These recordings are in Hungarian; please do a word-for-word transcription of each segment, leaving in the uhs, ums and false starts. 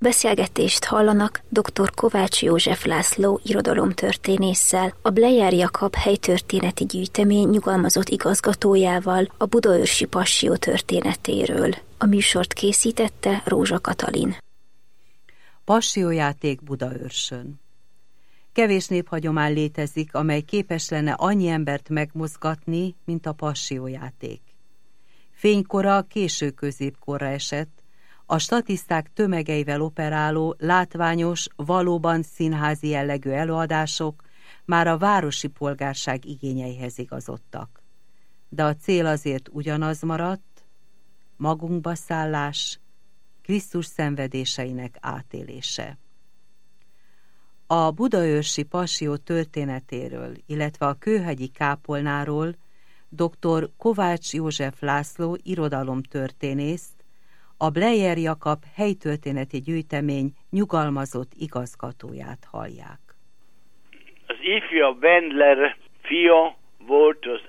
Beszélgetést hallanak dr. Kovács József László irodalomtörténésszel, a Bleyer Jakab helytörténeti gyűjtemény nyugalmazott igazgatójával a budaörsi Passió történetéről. A műsort készítette Rózsa Katalin. Passió-játék Budaörsön. Kevés néphagyomány létezik, amely képes lenne annyi embert megmozgatni, mint a Passió-játék. Fénykora késő középkorra esett, a statiszták tömegeivel operáló, látványos, valóban színházi jellegű előadások már a városi polgárság igényeihez igazodtak. De a cél azért ugyanaz maradt, magunkba szállás, Krisztus szenvedéseinek átélése. A budaörsi Passió történetéről, illetve a kőhegyi kápolnáról dr. Kovács József László irodalomtörténészt, a Bleyer Jakab helytörténeti gyűjtemény nyugalmazott igazgatóját hallják. Az ifja Wendler fia volt az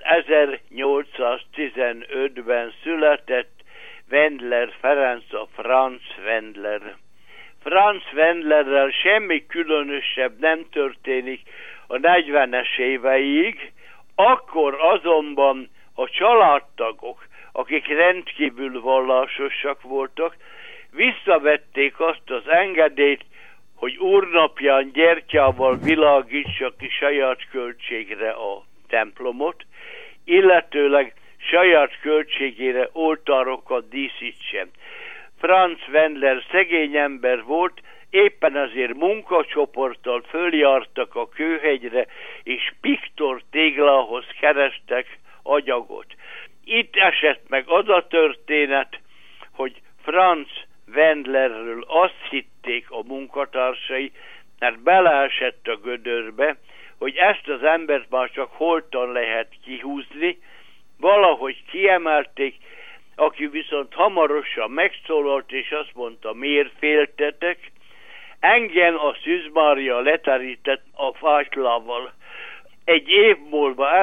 ezernyolcszáztizenötben született Wendler Ferenc, a Franz Wendler. Franz Wendlerrel semmi különösebb nem történik a negyvenes éveig, akkor azonban a családtagok, akik rendkívül vallásosak voltak, visszavették azt az engedélyt, hogy úrnapján gyertyával világítsa ki saját költségre a templomot, illetőleg saját költségére oltárokat díszítsen. Franz Wendler szegény ember volt, éppen ezért munkacsoporttal följártak a Kőhegyre, és piktor téglához kerestek agyagot. Itt esett meg az a történet, hogy Franz Wendlerről azt hitték a munkatársai, mert beleesett a gödörbe, hogy ezt az embert már csak holtan lehet kihúzni, valahogy kiemelték, aki viszont hamarosan megszólalt, és azt mondta, miért féltetek? Engem a Szűz Mária leterített a fájtlával. Egy év múlva,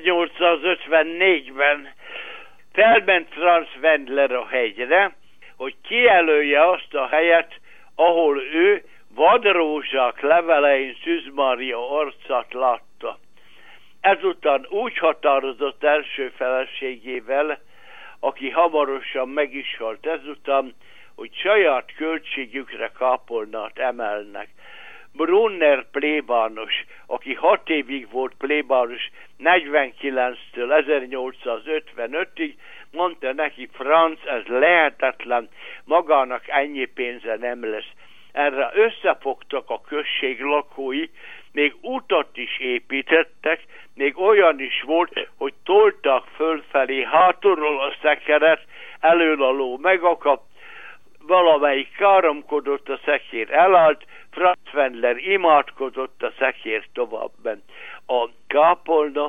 ezernyolcszázötvennégyben felment Franz Wendler a hegyre, hogy kijelölje azt a helyet, ahol ő vadrózsák levelein Szűz Mária arcát látta. Ezután úgy határozott első feleségével, aki hamarosan meg is halt ezután, hogy saját költségükre kápolnát emelnek. Brunner plébános, aki hat évig volt plébános negyvenkilenctől ezernyolcszázötvenötig, mondta neki, Franz, ez lehetetlen, magának ennyi pénze nem lesz. Erre összefogtak a község lakói, még utat is építettek, még olyan is volt, hogy tolták fölfelé hátulról a szekeret, elől a ló megakadt, valamelyik káromkodott, a szekér elállt, Franz Wendler imádkozott, a szekér továbbment. A kápolna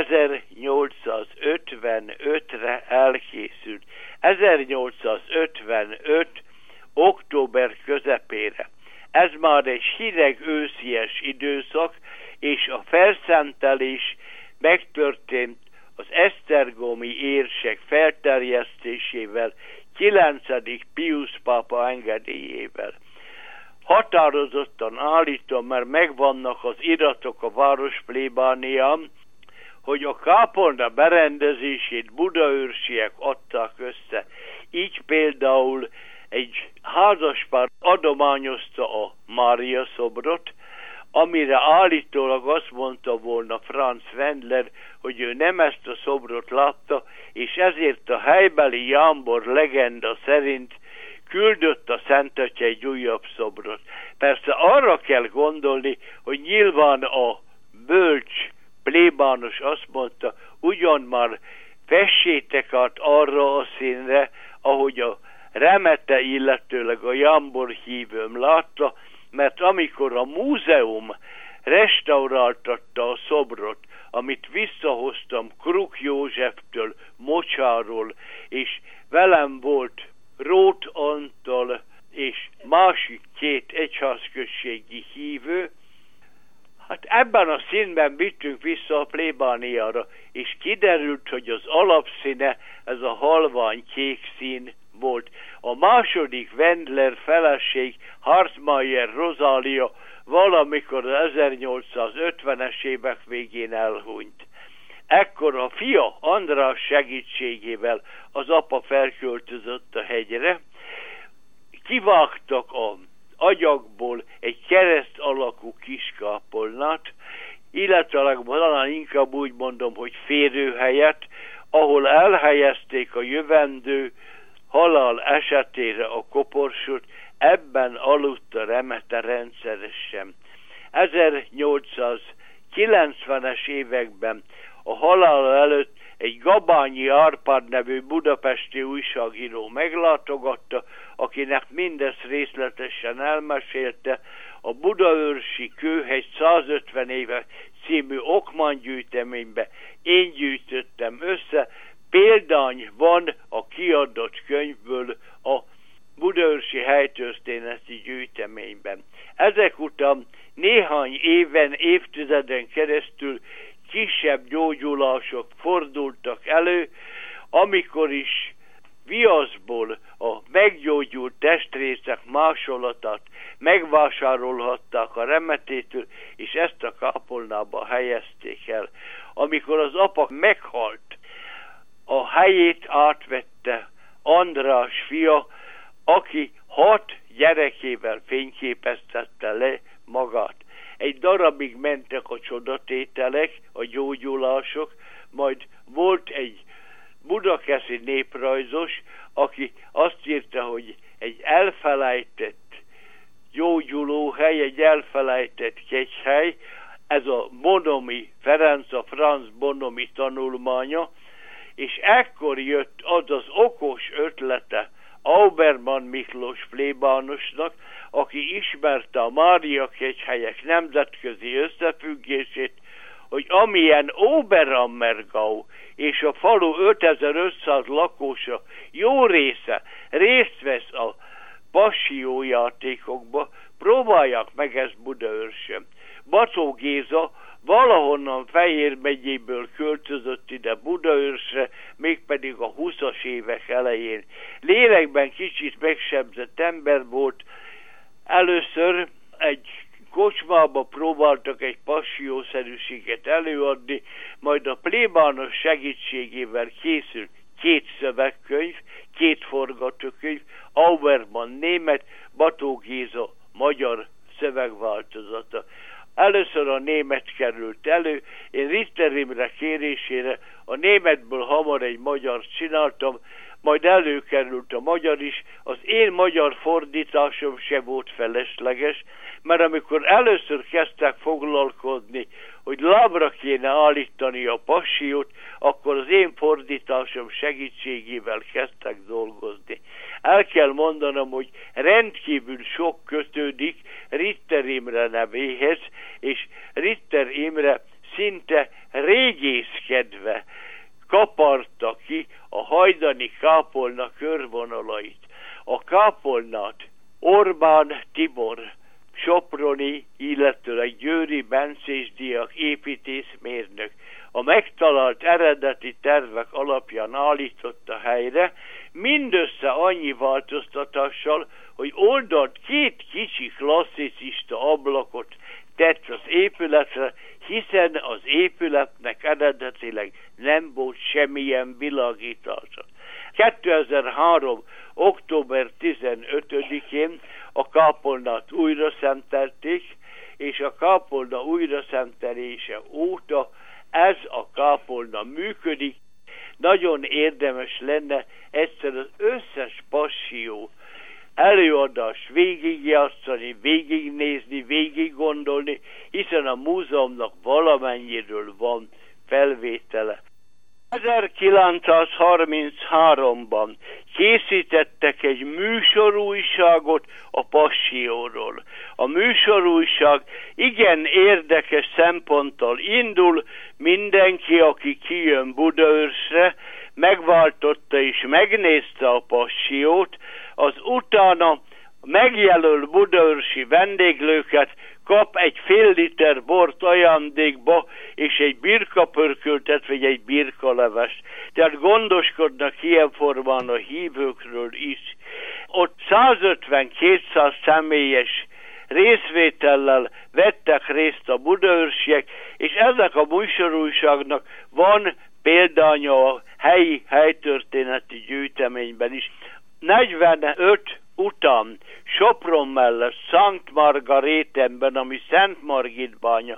ezernyolcszázötvenötre elkészült. ezernyolcszázötvenöt. október közepére. Ez már egy hideg őszies időszak, és a felszentelés megtörtént az esztergomi érsek felterjesztésével, kilencedik Piusz pápa engedélyével. Határozottan állítom, mert megvannak az iratok a városplébánián, hogy a kápolna berendezését budaörsiek adták össze. Így például egy házaspár adományozta a Mária szobrot, amire állítólag azt mondta volna Franz Wendler, hogy ő nem ezt a szobrot látta, és ezért a helybeli jámbor legenda szerint küldött a Szent Atya egy újabb szobrot. Persze arra kell gondolni, hogy nyilván a bölcs plébános azt mondta, ugyan már fessétek át arra a színre, ahogy a remete, illetőleg a jámbor hívőm látta, mert amikor a múzeum restauráltatta a szobrot, amit visszahoztam Kruk Józseftől, Mocsáról, és velem volt Róth Antal és másik két egyházközségi hívő, hát ebben a színben vittünk vissza a plébániára, és kiderült, hogy az alapszíne ez a halvány kék szín volt. A második Wendler feleség, Hartmeier Rozália valamikor az ezernyolcszázötvenes évek végén elhunyt. Ekkor a fia András segítségével az apa felköltözött a hegyre, kivágtak a agyagból egy kereszt alakú kiskápolnát, illetve talán inkább úgy mondom, hogy férőhelyet, ahol elhelyezték a jövendő halál esetére a koporsót, ebben aludt a Remete rendszeresen. ezernyolcszázkilencvenes években a halála előtt egy Gabányi Árpád nevű budapesti újságíró meglátogatta, akinek mindezt részletesen elmesélte. A Budaörsi Kőhegy százötven éve című okmánygyűjteménybe én gyűjtöttem össze, példány van a kiadott könyvből a Budaörsi helytörténeti gyűjteményben. Ezek után néhány éven, évtizeden keresztül kisebb gyógyulások fordultak elő, amikor is viaszból a meggyógyult testrészek másolatát megvásárolhatták a Remetétől, és ezt a kápolnába helyezték el. Amikor az apa meghalt, a helyét átvette András fia, aki hat gyerekével fényképeztette le magát. Egy darabig mentek a csodatételek, a gyógyulások, majd volt egy budakeszi néprajzos, aki azt írta, hogy egy elfelejtett gyógyulóhely, egy elfelejtett kegyhely, ez a Bonomi, Ferenc, a Franz Bonomi tanulmánya, és ekkor jött az az okos ötlete Auberman Miklós plébánosnak, aki ismerte a Mária-kegyhelyek nemzetközi összefüggését, hogy amilyen Oberammergau és a falu ötezer-ötszáz lakósa jó része részt vesz a passió-játékokba, próbálják meg ezt Budaörsön. Bacó Géza valahonnan Fejér megyéből költözött ide Budaörsre, mégpedig a huszas évek elején. Lélekben kicsit megsebzett ember volt. Először egy kocsmába próbáltak egy passiószerűséget előadni, majd a plébános segítségével készült két szövegkönyv, két forgatókönyv, Auberman német, Bató Géza magyar szövegváltozata. Először a német került elő, én Ritter Imre kérésére a németből hamar egy magyart csináltam, majd előkerült a magyar is. Az én magyar fordításom se volt felesleges, mert amikor először kezdtek foglalkozni, hogy lábra kéne állítani a passiót, akkor az én fordításom segítségével kezdtek dolgozni. El kell mondanom, hogy rendkívül sok kötődik Ritter Imre nevéhez, és Ritter Imre szinte régészkedve kaparta ki a hajdani kápolna körvonalait. A kápolnát Orbán Tibor, soproni, illetőleg győri bencés diák építészmérnök a megtalált eredeti tervek alapján állította helyre, mindössze annyi változtatással, hogy oldalt két kicsi klasszicista ablakot tett az épületre, hiszen az épületnek eredetileg nem volt semmilyen világítása. kétezer-három. október tizenötödikén a kápolnát újra szentelték, és a kápolna újra szentelése óta ez a kápolna működik. Nagyon érdemes lenne egyszer az összes passió előadást végigjátszani, végignézni, végiggondolni, hiszen a múzeumnak valamennyiről van felvétele. ezerkilencszázharmincháromban készítettek egy műsorújságot a passióról. A műsorújság igen érdekes szemponttal indul, mindenki, aki kijön Budaörsre, megváltotta és megnézte a passiót, az utána megjelöl budaörsi vendéglőket, kap egy fél liter bort ajándékba, és egy birkapörköltet, vagy egy birkalevest. Tehát gondoskodnak ilyen formán a hívőkről is. Ott százötven-kétszáz személyes részvétellel vettek részt a budaörsiek, és ennek a műsorújságnak van példánya a helyi helytörténeti gyűjteményben is. negyvenöt után Sopron mellett Szent Margarétenben, ami Szent Margit bánya,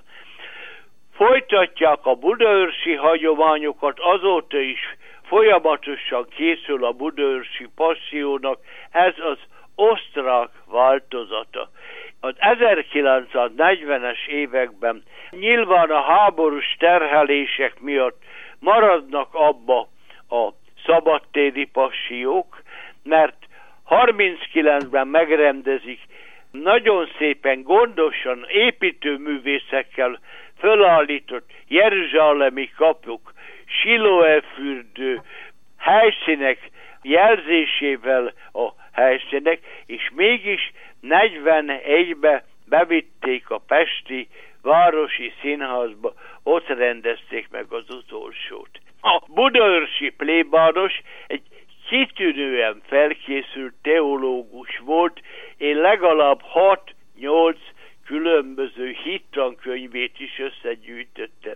folytatják a budaörsi hagyományokat, azóta is folyamatosan készül a budaörsi passziónak, ez az osztrák változata. Az ezerkilencszáznegyvenes években nyilván a háborús terhelések miatt maradnak abba a szabadtéri passziók, mert harminckilencben megrendezik nagyon szépen, gondosan építőművészekkel fölállított jeruzsálemi kapuk, Siloé fürdő helyszínek jelzésével a helyszínek, és mégis negyvenegyben bevitték a pesti városi színházba, ott rendezték meg az utolsót. A budaörsi plébános egy kitűnően felkészült teológus volt, én legalább hat-nyolc különböző hittankönyvét is összegyűjtöttem.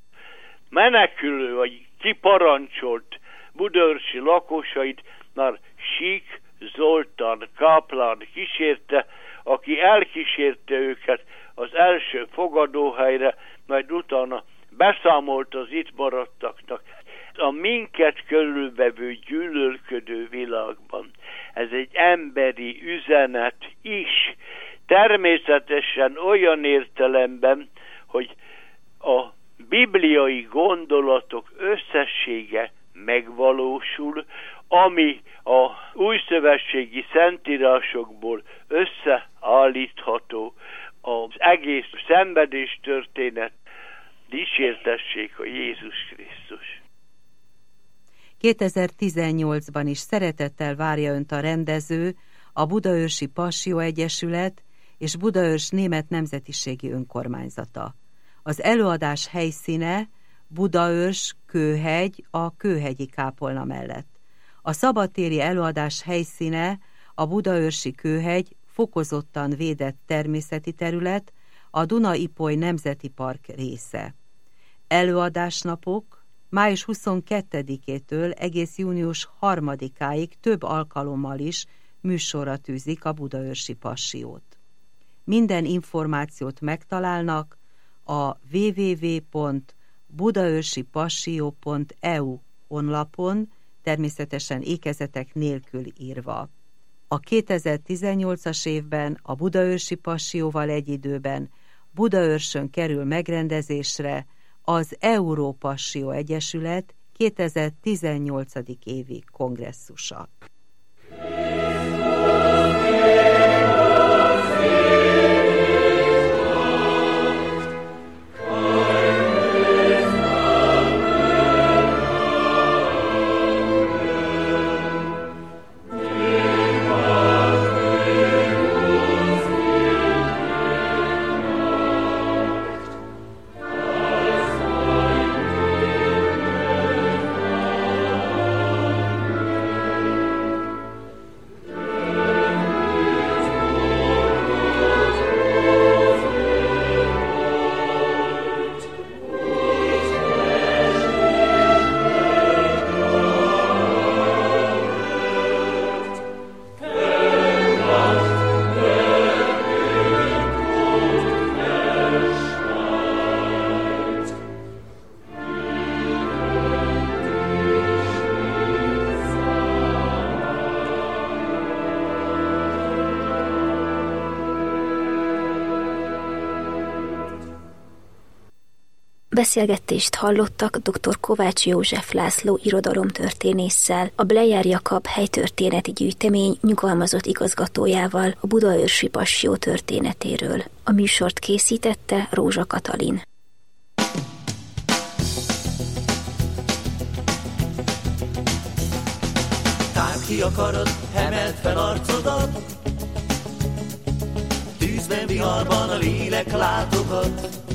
Menekülő, vagy kiparancsolt budaörsi lakosait már Sík Zoltán káplán kísérte, aki elkísérte őket az első fogadóhelyre, majd utána beszámolt az itt maradtaknak. A minket körülvevő gyűlölködő világban ez egy emberi üzenet is, természetesen olyan értelemben, hogy a bibliai gondolatok összessége megvalósul, ami a újszövetségi szentírásokból összeállítható, az egész szenvedés történet, dicsértessék a Jézus Krisztus. kétezer-tizennyolcban is szeretettel várja önt a rendező, a Budaörsi Passzió Egyesület és Budaörs Német Nemzetiségi Önkormányzata. Az előadás helyszíne Budaörs Kőhegy a Kőhegyi kápolna mellett. A szabadtéri előadás helyszíne a Budaörsi Kőhegy fokozottan védett természeti terület, a Duna-Ipoly Nemzeti Park része. Előadásnapok május huszonkettedikétől egész június harmadikáig több alkalommal is műsorra tűzik a Budaörsi Passziót. Minden információt megtalálnak a double-u double-u double-u pont budaörsipasszió pont e u honlapon, természetesen ékezetek nélkül írva. A kétezer-tizennyolcas évben a Budaörsi Passzióval egy időben Budaörsön kerül megrendezésre az Európasszió Egyesület kétezer-tizennyolcadik évi kongresszusa. Beszélgetést hallottak dr. Kovács József László irodalomtörténésszel, a Bleyer Jakab helytörténeti gyűjtemény nyugalmazott igazgatójával a Budaörsi Passzió történetéről. A műsort készítette Rózsa Katalin. Tárd ki a karod, emeld fel arcodat, tűzben, viharban a lélek látogat.